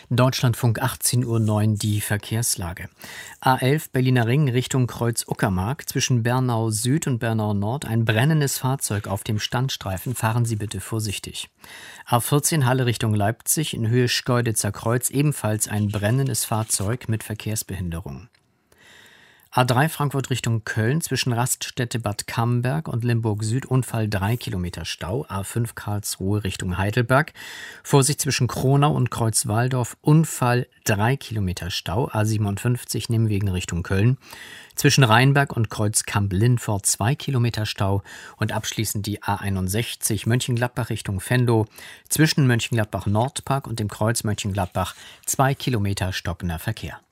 Deutschlandfunk 18:09 Uhr die Verkehrslage. A11 Berliner Ring Richtung Kreuz-Uckermark zwischen Bernau Süd und Bernau Nord ein brennendes Fahrzeug auf dem Standstreifen. Fahren Sie bitte vorsichtig. A14 Halle Richtung Leipzig in Höhe Schkeuditzer Kreuz ebenfalls ein brennendes Fahrzeug mit Verkehrsbehinderung. A3 Frankfurt Richtung Köln zwischen Raststätte Bad Camberg und Limburg Süd Unfall 3 Kilometer Stau. A5 Karlsruhe Richtung Heidelberg. Vorsicht zwischen Kronau und Kreuzwaldorf. Unfall 3 Kilometer Stau. A57 Nimwegen Richtung Köln. Zwischen Rheinberg und Kreuzkamp-Lindfort 2 Kilometer Stau. Und abschließend die A61 Mönchengladbach Richtung Venlo. Zwischen Mönchengladbach Nordpark und dem Kreuz Mönchengladbach 2 Kilometer stockender Verkehr.